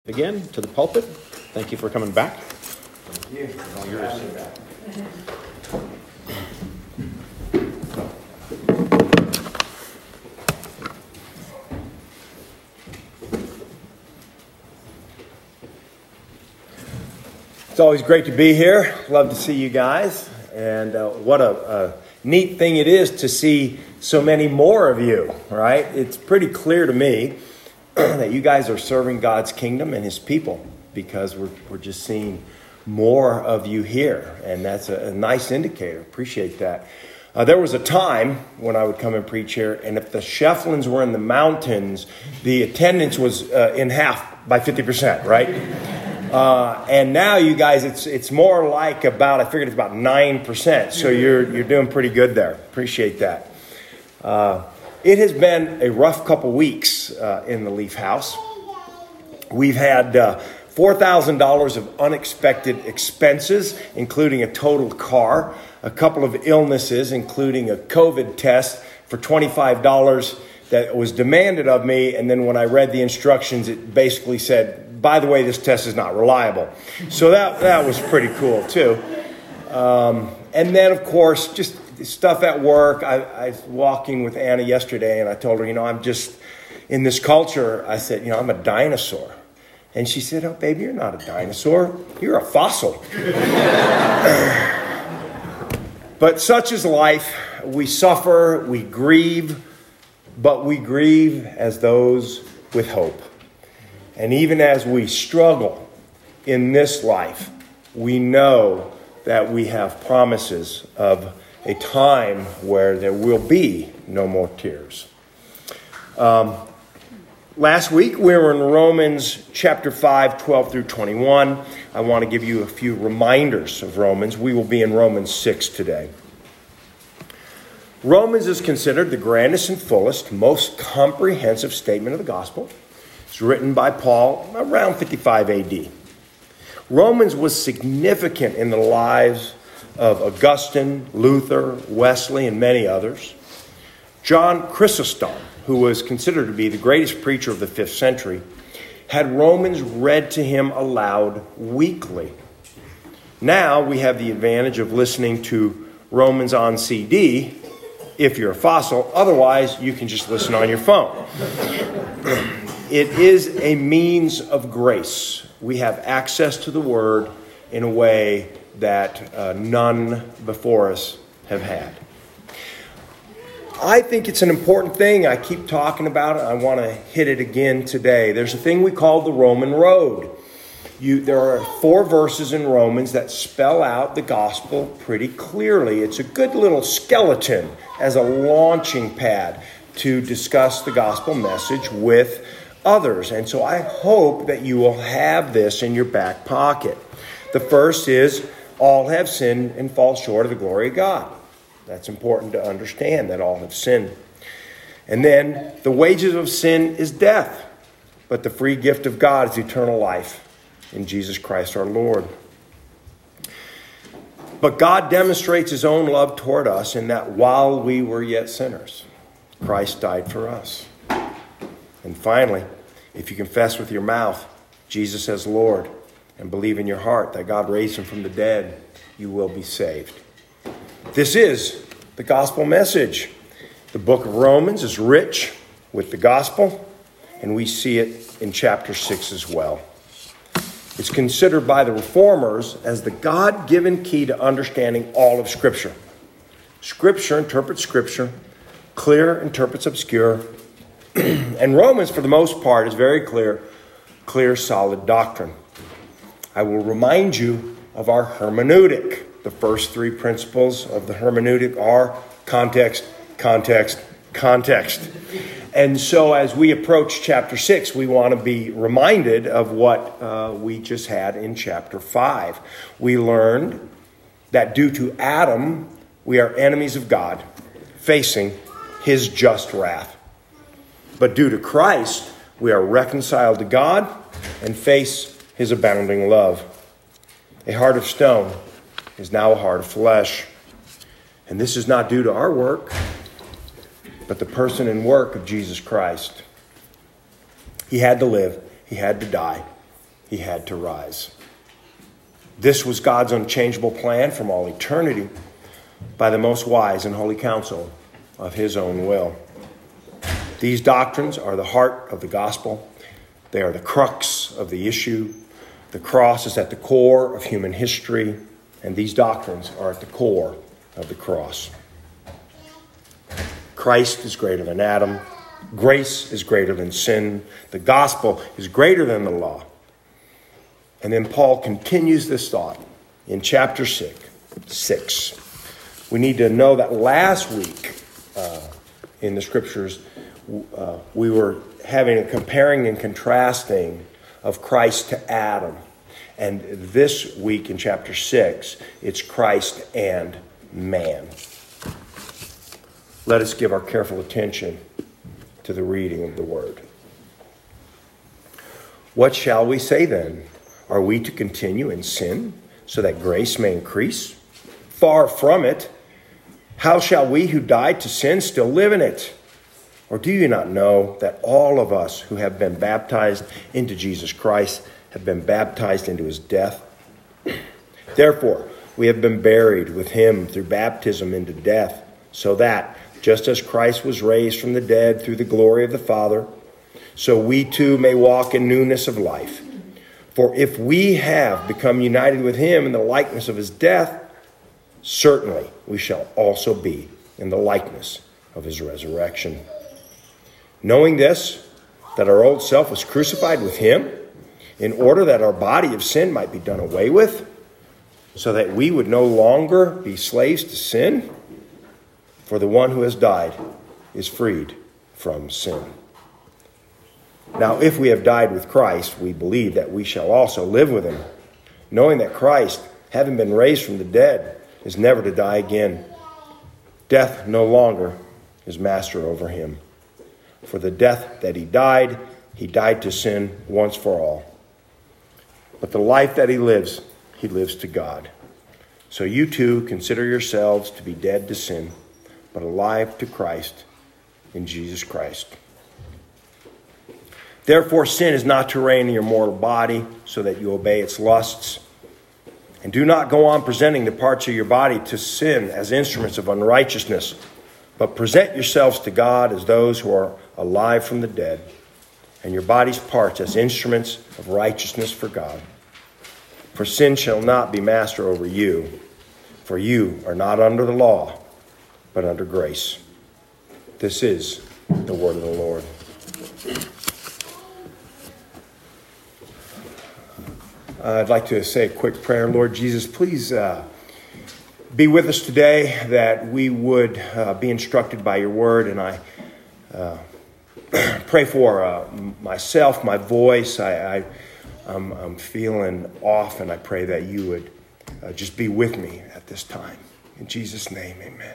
Again to the pulpit. Thank you for coming back. Thank you. All yours. It's always great to be here. Love to see you guys. And what a neat thing it is to see so many more of you, right? It's pretty clear to me that you guys are serving God's kingdom and His people, because we're just seeing more of you here, and that's a nice indicator. Appreciate that. There was a time when I would come and preach here, and if the Shefflins were in the mountains, the attendance was in half by 50%, right? And now you guys, it's more like I figured it's about 9%. So you're doing pretty good there. Appreciate that. It has been a rough couple weeks in the Leaf House. We've had $4,000 of unexpected expenses, including a totaled car, a couple of illnesses, including a COVID test for $25 that was demanded of me. And then when I read the instructions, it basically said, by the way, this test is not reliable. So that was pretty cool too. And then, of course, just stuff at work. I was walking with Anna yesterday, and I told her, I'm just in this culture. I said, I'm a dinosaur. And she said, oh, baby, you're not a dinosaur. You're a fossil. But such is life. We suffer, we grieve, but we grieve as those with hope. And even as we struggle in this life, we know that we have promises of a time where there will be no more tears. Last week we were in Romans chapter 5, 12 through 21. I want to give you a few reminders of Romans. We will be in Romans 6 today. Romans is considered the grandest and fullest, most comprehensive statement of the gospel. It's written by Paul around 55 AD. Romans was significant in the lives of Augustine, Luther, Wesley, and many others. John Chrysostom, who was considered to be the greatest preacher of the 5th century, had Romans read to him aloud weekly. Now we have the advantage of listening to Romans on CD, if you're a fossil. Otherwise, you can just listen on your phone. It is a means of grace. We have access to the Word in a way that none before us have had. I think it's an important thing. I keep talking about it. I want to hit it again today. There's a thing we call the Roman road. There are 4 verses in Romans that spell out the gospel pretty clearly. It's a good little skeleton as a launching pad to discuss the gospel message with others. And so I hope that you will have this in your back pocket. The first is, all have sinned and fall short of the glory of God. That's important to understand, that all have sinned. And then, the wages of sin is death, but the free gift of God is eternal life in Jesus Christ our Lord. But God demonstrates His own love toward us in that while we were yet sinners, Christ died for us. And finally, if you confess with your mouth Jesus as Lord and believe in your heart that God raised Him from the dead, you will be saved. This is the gospel message. The book of Romans is rich with the gospel, and we see it in chapter 6 as well. It's considered by the reformers as the God-given key to understanding all of Scripture. Scripture interprets Scripture, clear interprets obscure, and Romans, for the most part, is very clear, solid doctrine. I will remind you of our hermeneutic. The first 3 principles of the hermeneutic are context, context, context. And so as we approach chapter 6, we want to be reminded of what we just had in chapter 5. We learned that due to Adam, we are enemies of God, facing His just wrath. But due to Christ, we are reconciled to God and face His abounding love. A heart of stone is now a heart of flesh. And this is not due to our work, but the person and work of Jesus Christ. He had to live. He had to die. he had to rise. This was God's unchangeable plan from all eternity by the most wise and holy counsel of his own will. These doctrines are the heart of the gospel. They are the crux of the issue. The cross is at the core of human history, and these doctrines are at the core of the cross. Christ is greater than Adam. Grace is greater than sin. The gospel is greater than the law. And then Paul continues this thought in chapter 6. We need to know that last week in the scriptures, we were having a comparing and contrasting of Christ to Adam. And this week in chapter 6, it's Christ and man. Let us give our careful attention to the reading of the word. What shall we say then? Are we to continue in sin so that grace may increase? Far from it. How shall we who died to sin still live in it? Or do you not know that all of us who have been baptized into Jesus Christ have been baptized into his death? Therefore, we have been buried with him through baptism into death, so that, just as Christ was raised from the dead through the glory of the Father, so we too may walk in newness of life. For if we have become united with him in the likeness of his death, certainly we shall also be in the likeness of his resurrection. Knowing this, that our old self was crucified with him, in order that our body of sin might be done away with, so that we would no longer be slaves to sin. For the one who has died is freed from sin. Now, if we have died with Christ, we believe that we shall also live with him, knowing that Christ, having been raised from the dead, is never to die again. Death no longer is master over him. For the death that he died to sin once for all. But the life that he lives to God. So you too consider yourselves to be dead to sin, but alive to Christ in Jesus Christ. Therefore, sin is not to reign in your mortal body, so that you obey its lusts. And do not go on presenting the parts of your body to sin as instruments of unrighteousness, but present yourselves to God as those who are alive from the dead, and your body's parts as instruments of righteousness for God. For sin shall not be master over you, for you are not under the law, but under grace. This is the word of the Lord. I'd like to say a quick prayer. Lord Jesus, please be with us today, that we would be instructed by your word. And I pray for myself, my voice. I'm feeling off, and I pray that you would just be with me at this time. In Jesus' name, amen.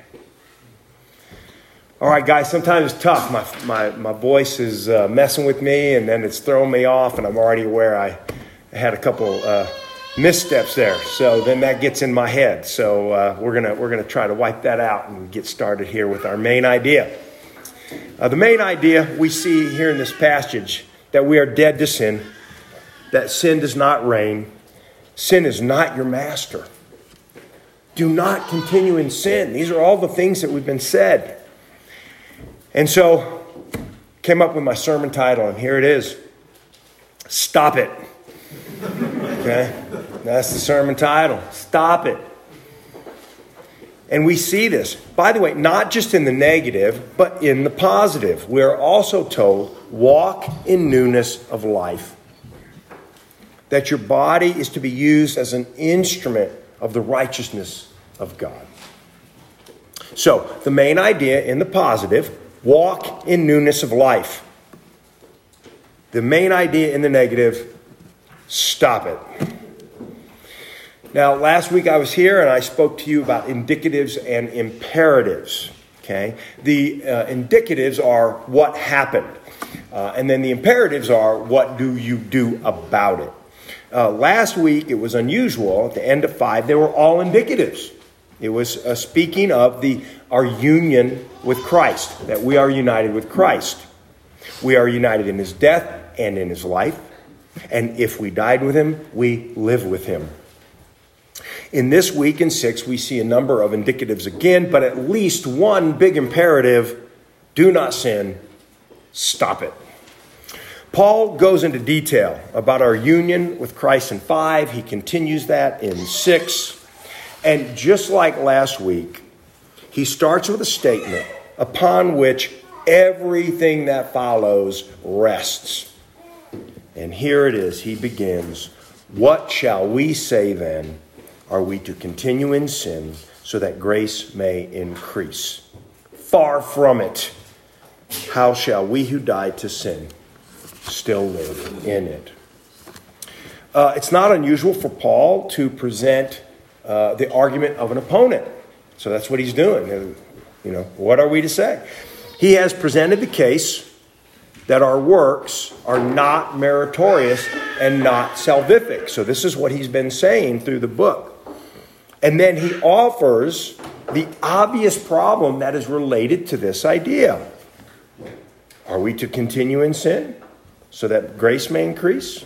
All right, guys, sometimes it's tough. My voice is messing with me, and then it's throwing me off, and I'm already aware I had a couple missteps there. So then that gets in my head. So we're gonna try to wipe that out and get started here with our main idea. The main idea we see here in this passage, that we are dead to sin, that sin does not reign. Sin is not your master. Do not continue in sin. These are all the things that we've been said. And so, came up with my sermon title, and here it is. Stop it. Okay? That's the sermon title. Stop it. And we see this, by the way, not just in the negative, but in the positive. We are also told, walk in newness of life. That your body is to be used as an instrument of the righteousness of God. So, the main idea in the positive, walk in newness of life. The main idea in the negative, stop it. Now, last week I was here and I spoke to you about indicatives and imperatives. Okay, the indicatives are what happened, and then the imperatives are what do you do about it. Last week it was unusual. At the end of 5, they were all indicatives. It was speaking of our union with Christ, that we are united with Christ. We are united in his death and in his life. And if we died with him, we live with him. In this week in 6, we see a number of indicatives again, but at least one big imperative: do not sin. Stop it. Paul goes into detail about our union with Christ in 5. He continues that in 6. And just like last week, he starts with a statement upon which everything that follows rests. And here it is. He begins, "What shall we say then? Are we to continue in sin so that grace may increase? Far from it. How shall we who died to sin still live in it?" It's not unusual for Paul to present the argument of an opponent. So that's what he's doing. What are we to say? He has presented the case that our works are not meritorious and not salvific. So this is what he's been saying through the book. And then he offers the obvious problem that is related to this idea. Are we to continue in sin so that grace may increase?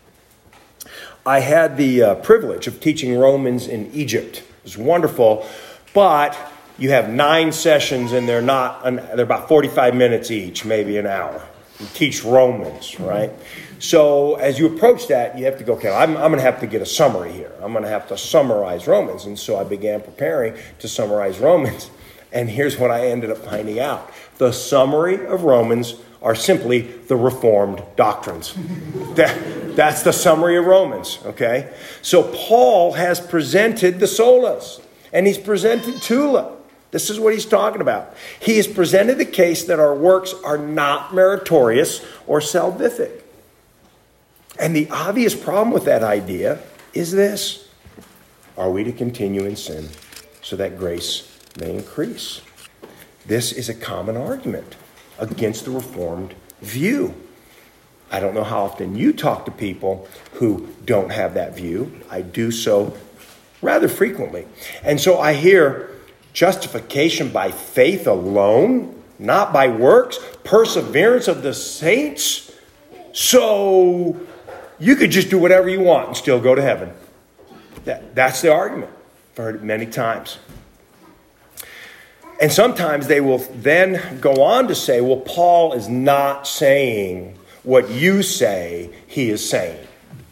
I had the privilege of teaching Romans in Egypt. It was wonderful, but you have 9 sessions and they're about 45 minutes each, maybe an hour. You teach Romans, right? So as you approach that, you have to go, okay, I'm going to have to get a summary here. I'm going to have to summarize Romans. And so I began preparing to summarize Romans. And here's what I ended up finding out. The summary of Romans are simply the Reformed doctrines. That's the summary of Romans, okay? So Paul has presented the solas, and he's presented Tula. This is what he's talking about. He has presented the case that our works are not meritorious or salvific. And the obvious problem with that idea is this: are we to continue in sin so that grace may increase? This is a common argument against the Reformed view. I don't know how often you talk to people who don't have that view. I do so rather frequently. And so I hear justification by faith alone, not by works, perseverance of the saints. So you could just do whatever you want and still go to heaven. That's the argument. I've heard it many times. And sometimes they will then go on to say, well, Paul is not saying what you say he is saying.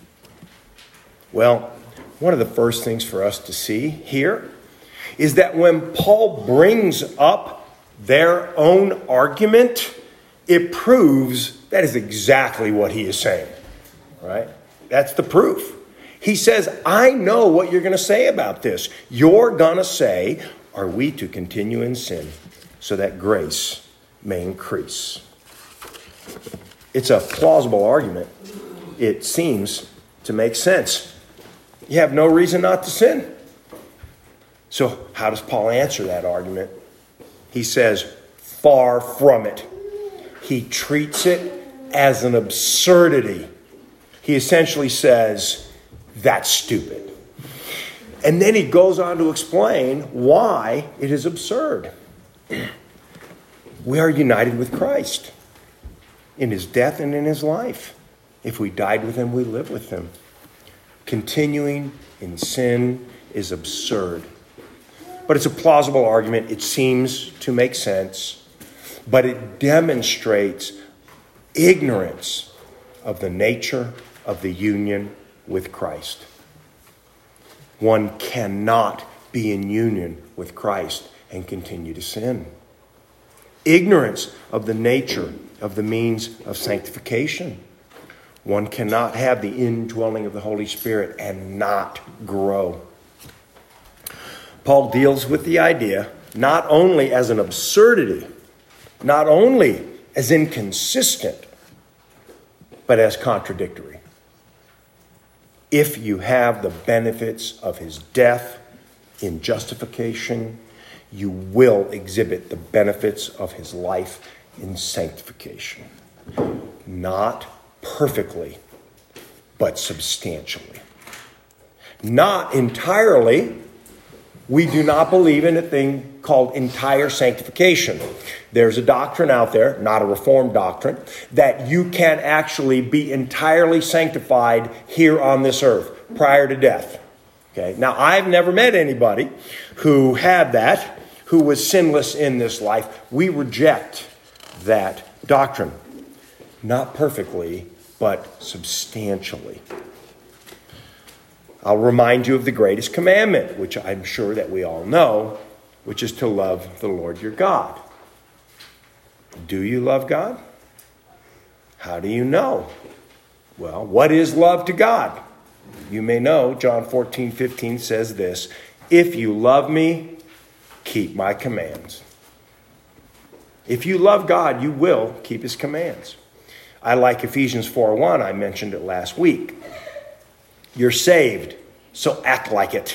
Well, one of the first things for us to see here is that when Paul brings up their own argument, it proves that is exactly what he is saying, right? That's the proof. He says, I know what you're going to say about this. You're going to say, are we to continue in sin so that grace may increase? It's a plausible argument. It seems to make sense. You have no reason not to sin. So how does Paul answer that argument? He says, far from it. He treats it as an absurdity. He essentially says, that's stupid. And then he goes on to explain why it is absurd. We are united with Christ in his death and in his life. If we died with him, we live with him. Continuing in sin is absurd. But it's a plausible argument. It seems to make sense. But it demonstrates ignorance of the nature of the union with Christ. One cannot be in union with Christ and continue to sin. Ignorance of the nature of the means of sanctification. One cannot have the indwelling of the Holy Spirit and not grow. Paul deals with the idea not only as an absurdity, not only as inconsistent, but as contradictory. If you have the benefits of his death in justification, you will exhibit the benefits of his life in sanctification. Not perfectly, but substantially. Not entirely, We do not believe in a thing called entire sanctification. There's a doctrine out there, not a Reformed doctrine, that you can actually be entirely sanctified here on this earth prior to death. Okay. Now, I've never met anybody who had that, who was sinless in this life. We reject that doctrine. Not perfectly, but substantially. I'll remind you of the greatest commandment, which I'm sure that we all know, which is to love the Lord your God. Do you love God? How do you know? Well, what is love to God? You may know, John 14:15 says this, if you love me, keep my commands. If you love God, you will keep his commands. I like Ephesians 4:1. I mentioned it last week. You're saved, so act like it.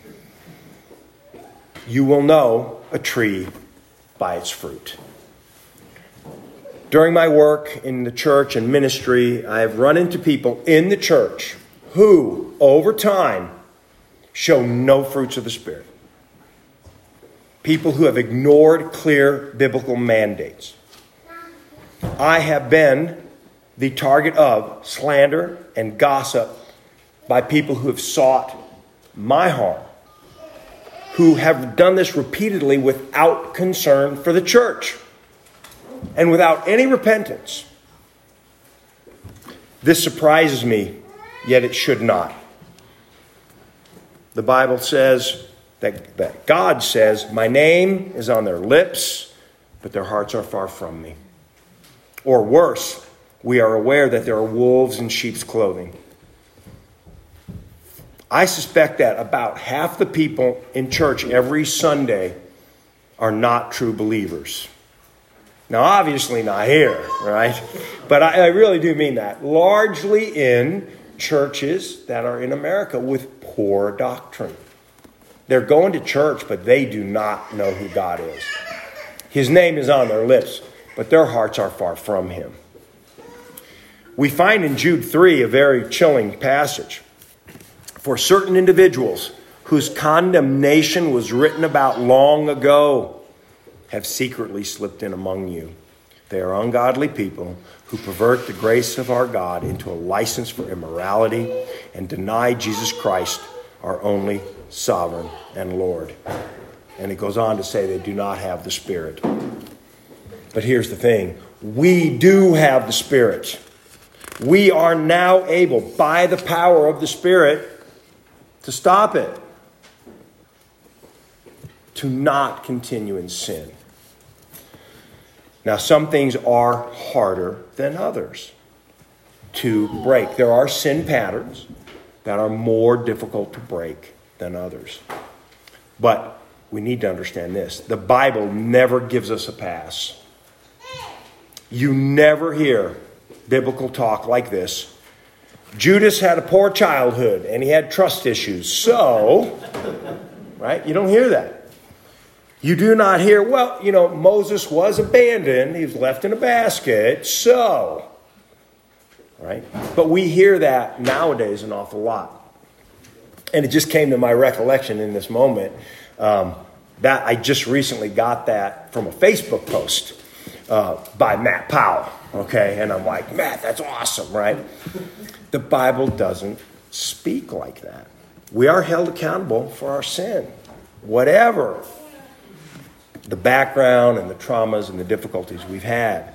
You will know a tree by its fruit. During my work in the church and ministry, I have run into people in the church who, over time, show no fruits of the Spirit. People who have ignored clear biblical mandates. I have been the target of slander and gossip by people who have sought my harm, who have done this repeatedly without concern for the church and without any repentance. This surprises me, yet it should not. The Bible says that God says, my name is on their lips, but their hearts are far from me. Or worse, we are aware that there are wolves in sheep's clothing. I suspect that about half the people in church every Sunday are not true believers. Now, obviously not here, right? But I really do mean that. Largely in churches that are in America with poor doctrine. They're going to church, but they do not know who God is. His name is on their lips, but their hearts are far from him. We find in Jude 3 a very chilling passage. For certain individuals whose condemnation was written about long ago have secretly slipped in among you. They are ungodly people who pervert the grace of our God into a license for immorality and deny Jesus Christ, our only sovereign and Lord. And it goes on to say they do not have the Spirit. But here's the thing. We do have the Spirit. We are now able, by the power of the Spirit, to stop it. To not continue in sin. Now, some things are harder than others to break. There are sin patterns that are more difficult to break than others. But we need to understand this. The Bible never gives us a pass. You never hear biblical talk like this. Judas had a poor childhood and he had trust issues. So, right? You don't hear that. You do not hear, well, Moses was abandoned. He was left in a basket. So, right? But we hear that nowadays an awful lot. And it just came to my recollection in this moment that I just recently got that from a Facebook post by Matt Powell. Okay, and I'm like, Matt, that's awesome, right? The Bible doesn't speak like that. We are held accountable for our sin, whatever the background and the traumas and the difficulties we've had.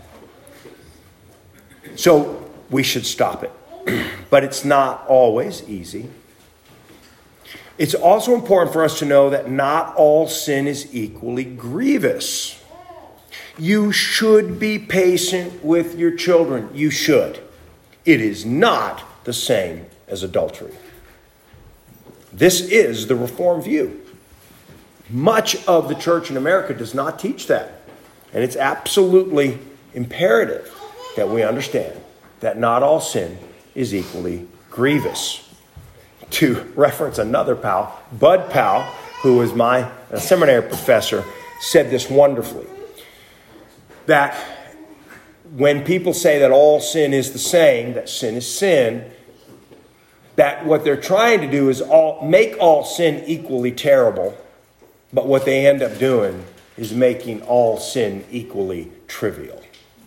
So we should stop it. But it's not always easy. It's also important for us to know that not all sin is equally grievous. You should be patient with your children. You should. It is not the same as adultery. This is the Reformed view. Much of the church in America does not teach that. And it's absolutely imperative that we understand that not all sin is equally grievous. To reference another pal, Bud Powell, who was my seminary professor, said this wonderfully. That when people say that all sin is the same, that sin is sin, that what they're trying to do is make all sin equally terrible But what they end up doing is making all sin equally trivial.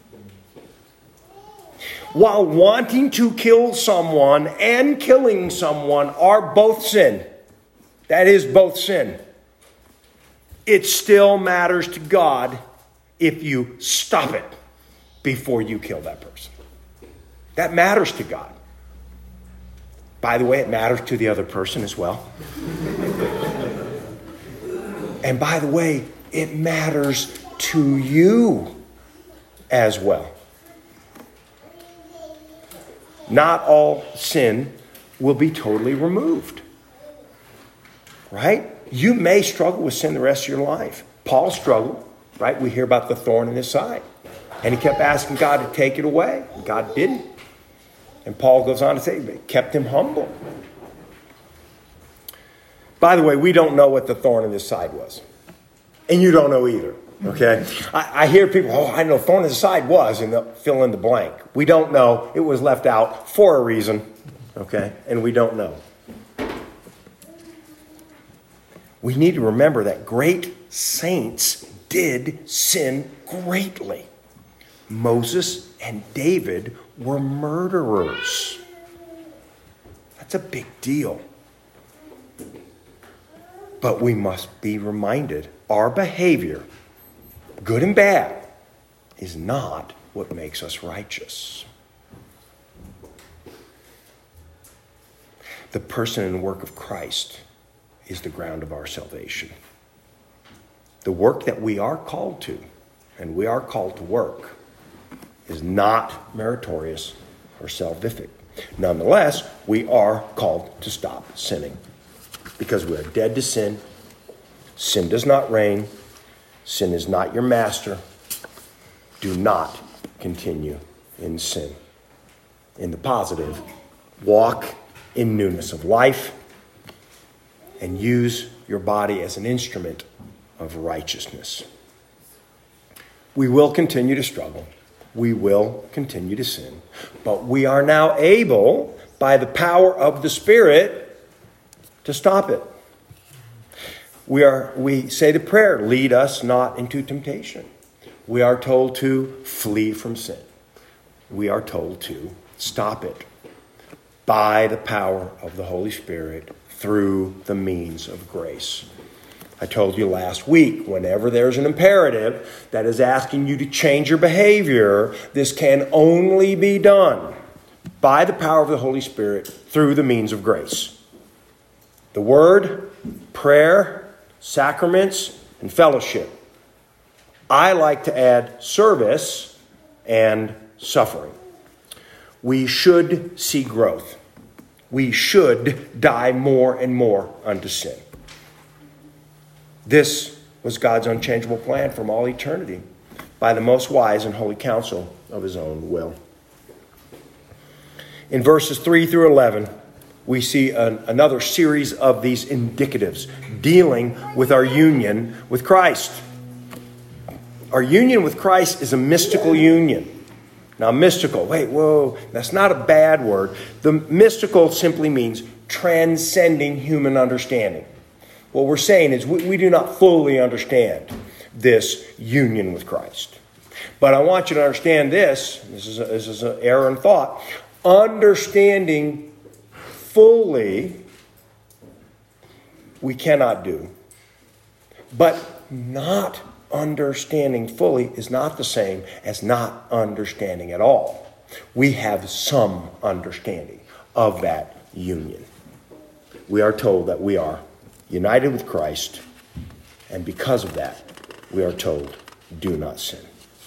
While wanting to kill someone and killing someone are both sin, that is both sin, it still matters to God if you stop it before you kill that person. That matters to God. By the way, it matters to the other person as well. And by the way, it matters to you as well. Not all sin will be totally removed. Right? You may struggle with sin the rest of your life. Paul struggled, right? We hear about the thorn in his side. And he kept asking God to take it away. God didn't. And Paul goes on to say, it kept him humble. By the way, we don't know what the thorn in his side was. And you don't know either. Okay? I hear people, I know thorn in his side was, and they'll fill in the blank. We don't know. It was left out for a reason. Okay? And we don't know. We need to remember that great saints did sin greatly. Moses and David were murderers. That's a big deal. But we must be reminded our behavior, good and bad, is not what makes us righteous. The person and work of Christ is the ground of our salvation. The work that we are called to, and we are called to work, is not meritorious or salvific. Nonetheless, we are called to stop sinning because we are dead to sin. Sin does not reign. Sin is not your master. Do not continue in sin. In the positive, walk in newness of life and use your body as an instrument of righteousness. We will continue to struggle. We will continue to sin. But we are now able, by the power of the Spirit, to stop it. We say the prayer, lead us not into temptation. We are told to flee from sin. We are told to stop it by the power of the Holy Spirit through the means of grace. I told you last week, whenever there's an imperative that is asking you to change your behavior, this can only be done by the power of the Holy Spirit through the means of grace. The Word, prayer, sacraments, and fellowship. I like to add service and suffering. We should see growth. We should die more and more unto sin. This was God's unchangeable plan from all eternity by the most wise and holy counsel of his own will. In verses 3 through 11, we see another series of these indicatives dealing with our union with Christ. Our union with Christ is a mystical union. Now, mystical, that's not a bad word. The mystical simply means transcending human understanding. What we're saying is we do not fully understand this union with Christ. But I want you to understand this. This is an error in thought. Understanding fully, we cannot do. But not understanding fully is not the same as not understanding at all. We have some understanding of that union. We are told that we are united with Christ, and because of that, we are told, do not sin.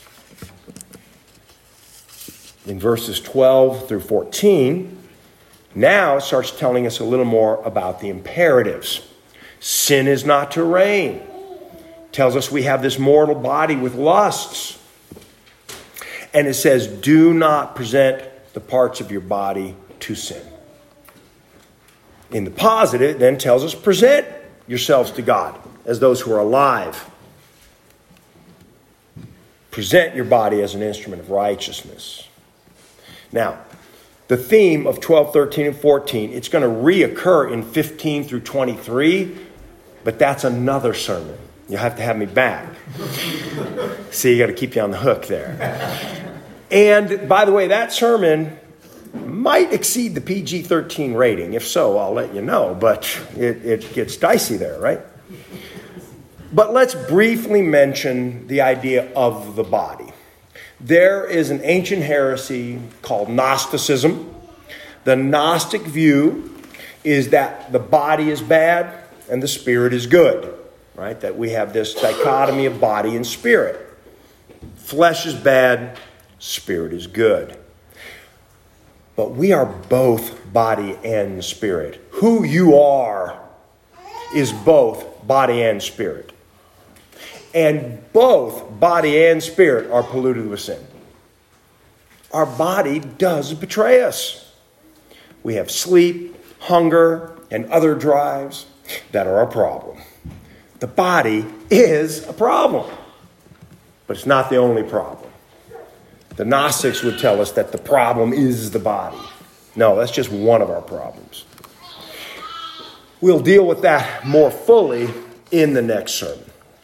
In verses 12 through 14, now it starts telling us a little more about the imperatives. Sin is not to reign. It tells us we have this mortal body with lusts. And it says, do not present the parts of your body to sin. In the positive, it then tells us, present yourselves to God as those who are alive. Present your body as an instrument of righteousness. Now, the theme of 12, 13, and 14, it's going to reoccur in 15 through 23, But that's another sermon. You'll have to have me back. See, you got to keep you on the hook there. And by the way, that sermon might exceed the PG-13 rating. If so, I'll let you know. But it gets dicey there, right? But let's briefly mention the idea of the body. There is an ancient heresy called Gnosticism. The Gnostic view is that the body is bad and the spirit is good, right? That we have this dichotomy of body and spirit. Flesh is bad, spirit is good. But we are both body and spirit. Who you are is both body and spirit. And both body and spirit are polluted with sin. Our body does betray us. We have sleep, hunger, and other drives that are a problem. The body is a problem, but it's not the only problem. The Gnostics would tell us that the problem is the body. No, that's just one of our problems. We'll deal with that more fully in the next sermon.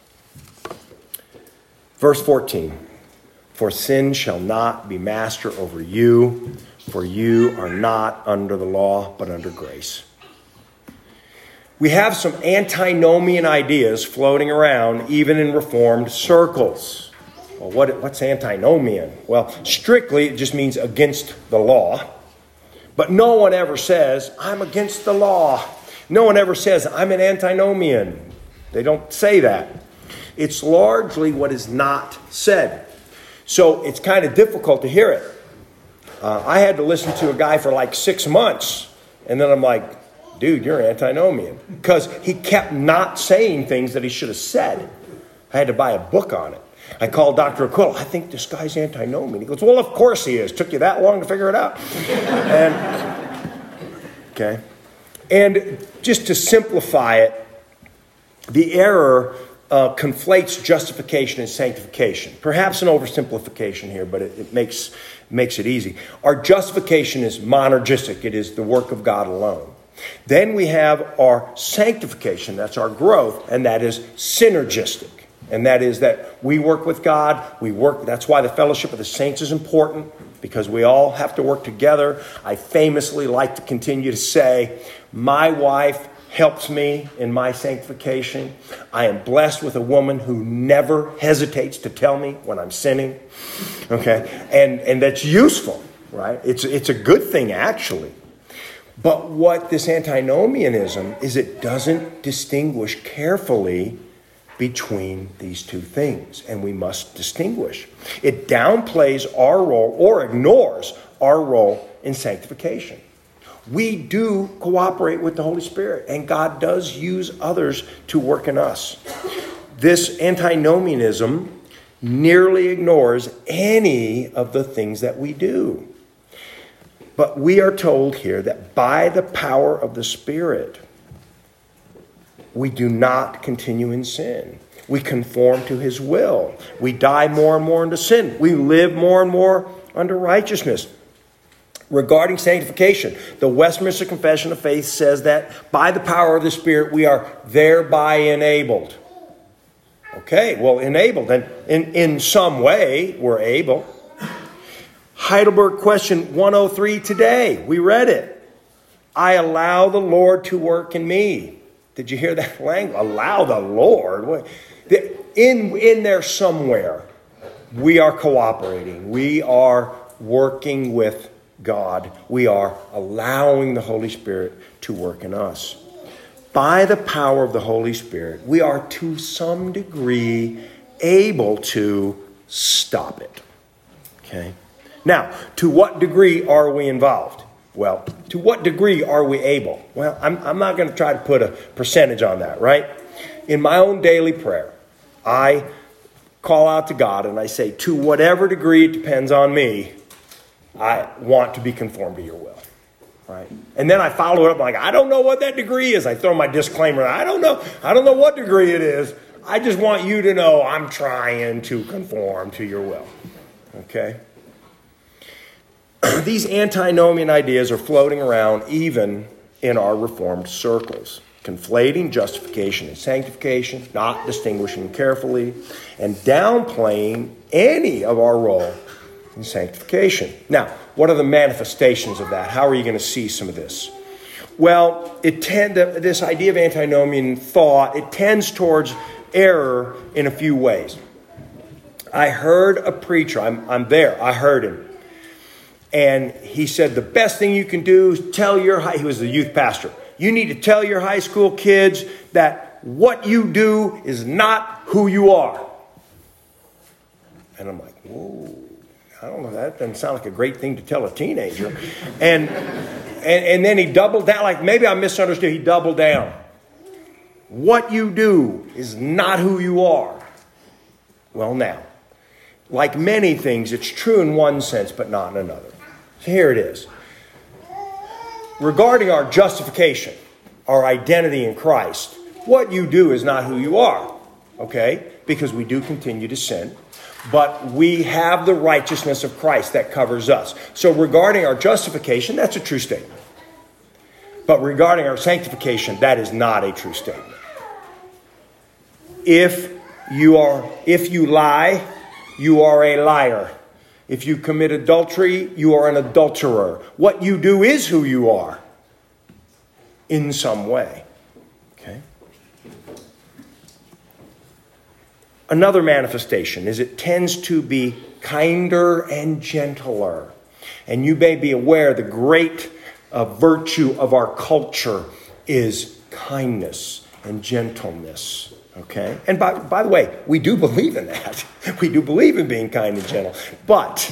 Verse 14, for sin shall not be master over you, for you are not under the law, but under grace. We have some antinomian ideas floating around, even in Reformed circles. Well, what's antinomian? Well, strictly, it just means against the law. But no one ever says, I'm against the law. No one ever says, I'm an antinomian. They don't say that. It's largely what is not said. So it's kind of difficult to hear it. I had to listen to a guy for like 6 months. And then I'm like, dude, you're antinomian. Because he kept not saying things that he should have said. I had to buy a book on it. I called Dr. Aquila. I think this guy's antinomian. He goes, well, of course he is. Took you that long to figure it out. And just to simplify it, the error conflates justification and sanctification. Perhaps an oversimplification here, but it makes it easy. Our justification is monergistic. It is the work of God alone. Then we have our sanctification. That's our growth, and that is synergistic. And that is that we work with God. That's why the fellowship of the saints is important, because we all have to work together. I famously like to continue to say, my wife helps me in my sanctification. I am blessed with a woman who never hesitates to tell me when I'm sinning. Okay? And that's useful, right? It's a good thing, actually. But what this antinomianism is, it doesn't distinguish carefully between these two things. And we must distinguish. It downplays our role or ignores our role in sanctification. We do cooperate with the Holy Spirit, and God does use others to work in us. This antinomianism nearly ignores any of the things that we do. But we are told here that by the power of the Spirit, we do not continue in sin. We conform to His will. We die more and more into sin. We live more and more under righteousness. Regarding sanctification, the Westminster Confession of Faith says that by the power of the Spirit, we are thereby enabled. Okay, well, enabled. And in some way, we're able. Heidelberg Question 103 today. We read it. I allow the Lord to work in me. Did you hear that language? Allow the Lord. In there somewhere, we are cooperating. We are working with God. We are allowing the Holy Spirit to work in us. By the power of the Holy Spirit, we are to some degree able to stop it. Okay? Now, to what degree are we involved? Well, to what degree are we able? Well, I'm not going to try to put a percentage on that, right? In my own daily prayer, I call out to God and I say, to whatever degree it depends on me, I want to be conformed to your will. Right? And then I follow it up like, I don't know what that degree is. I throw my disclaimer. I don't know what degree it is. I just want you to know I'm trying to conform to your will. Okay? These antinomian ideas are floating around even in our Reformed circles. conflating justification and sanctification, not distinguishing carefully, and downplaying any of our role in sanctification. Now, what are the manifestations of that? How are you going to see some of this? Well, this idea of antinomian thought, it tends towards error in a few ways. I heard a preacher, I'm there, I heard him. And he said, the best thing you can do is he was the youth pastor. You need to tell your high school kids that what you do is not who you are. And I'm like, whoa, I don't know, that doesn't sound like a great thing to tell a teenager. And then he doubled down, like maybe I misunderstood, he doubled down. What you do is not who you are. Well, now, like many things, it's true in one sense, but not in another. So here it is. Regarding our justification, our identity in Christ, what you do is not who you are, okay? Because we do continue to sin, but we have the righteousness of Christ that covers us. So regarding our justification, that's a true statement. But regarding our sanctification, that is not a true statement. If you lie, you are a liar. If you commit adultery, you are an adulterer. What you do is who you are in some way. Okay? Another manifestation is it tends to be kinder and gentler. And you may be aware the great virtue of our culture is kindness and gentleness. Okay? And by the way, we do believe in that. We do believe in being kind and gentle. But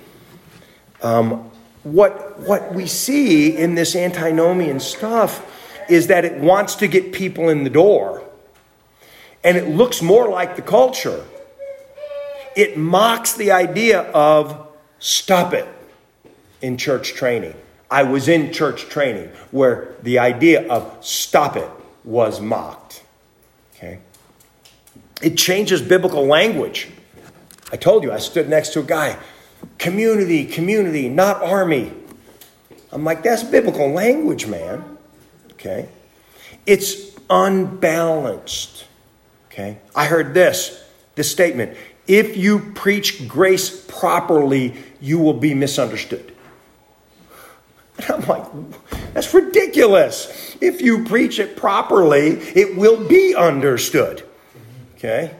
what we see in this antinomian stuff is that it wants to get people in the door. And it looks more like the culture. It mocks the idea of stop it in church training. I was in church training where the idea of stop it was mocked. Okay? It changes biblical language. I told you, I stood next to a guy. Community, not army. I'm like, that's biblical language, man. Okay? It's unbalanced. Okay? I heard this statement. If you preach grace properly, you will be misunderstood. And I'm like, that's ridiculous. If you preach it properly, it will be understood. Okay?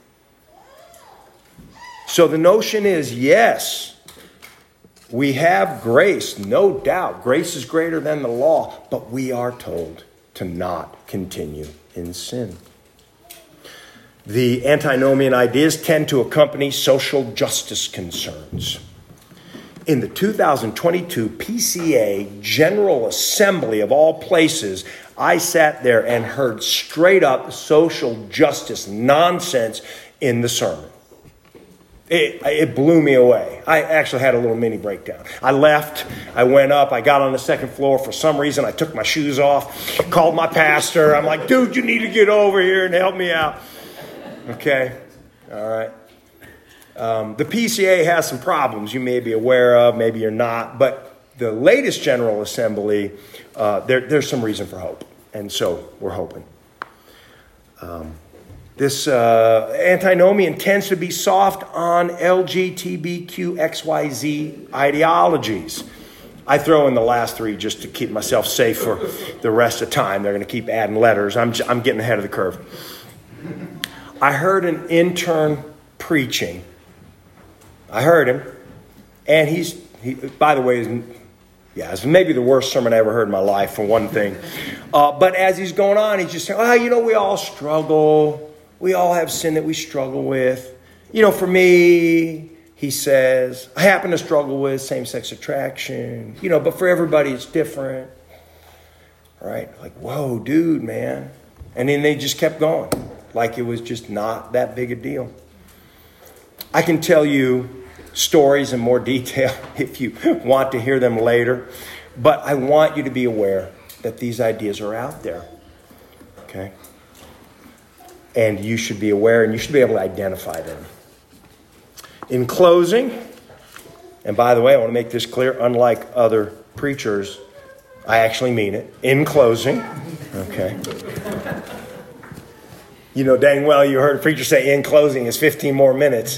So the notion is, yes, we have grace, no doubt. Grace is greater than the law, but we are told to not continue in sin. The antinomian ideas tend to accompany social justice concerns. In the 2022 PCA General Assembly of all places, I sat there and heard straight up social justice nonsense in the sermon. It blew me away. I actually had a little mini breakdown. I left. I went up. I got on the second floor. For some reason, I took my shoes off, called my pastor. I'm like, dude, you need to get over here and help me out. Okay. All right. The PCA has some problems you may be aware of, maybe you're not, but the latest General Assembly, there's some reason for hope, and so we're hoping. This antinomian tends to be soft on LGBTQXYZ ideologies. I throw in the last three just to keep myself safe for the rest of the time. They're going to keep adding letters. I'm getting ahead of the curve. I heard an intern preaching. I heard him, and he by the way, it's maybe the worst sermon I ever heard in my life, for one thing. But as he's going on, he's just saying, we all struggle. We all have sin that we struggle with. For me, he says, I happen to struggle with same-sex attraction. But for everybody, it's different. Right? Like, whoa, dude, man. And then they just kept going. Like it was just not that big a deal. I can tell you stories in more detail if you want to hear them later. But I want you to be aware that these ideas are out there. Okay? And you should be aware and you should be able to identify them. In closing, and by the way, I want to make this clear, unlike other preachers, I actually mean it. In closing, Okay. You know dang well you heard a preacher say in closing is 15 more minutes.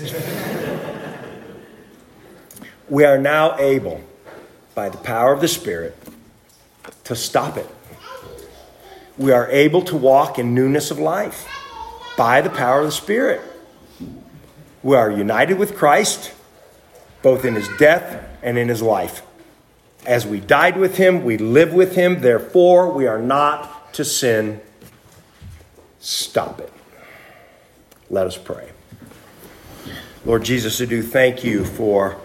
We are now able, by the power of the Spirit, to stop it. We are able to walk in newness of life by the power of the Spirit. We are united with Christ, both in his death and in his life. As we died with him, we live with him. Therefore, we are not to sin. Stop it. Let us pray. Lord Jesus, I do thank you for,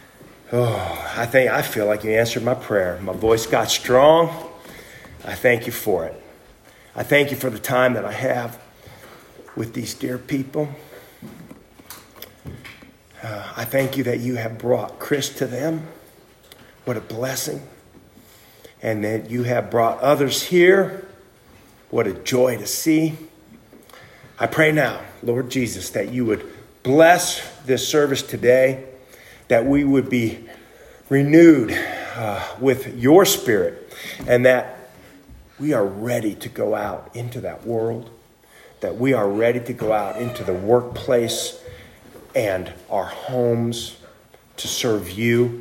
I feel like you answered my prayer. My voice got strong. I thank you for it. I thank you for the time that I have with these dear people. I thank you that you have brought Chris to them. What a blessing. And that you have brought others here. What a joy to see. I pray now, Lord Jesus, that you would bless this service today, that we would be renewed with your Spirit, and that we are ready to go out into that world, that we are ready to go out into the workplace and our homes to serve you.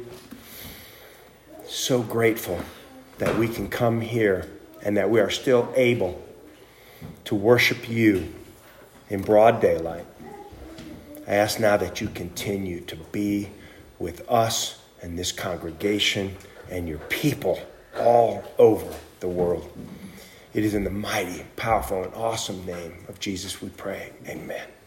So grateful that we can come here and that we are still able to worship you in broad daylight. I ask now that you continue to be with us and this congregation and your people all over the world. It is in the mighty, powerful, and awesome name of Jesus we pray. Amen.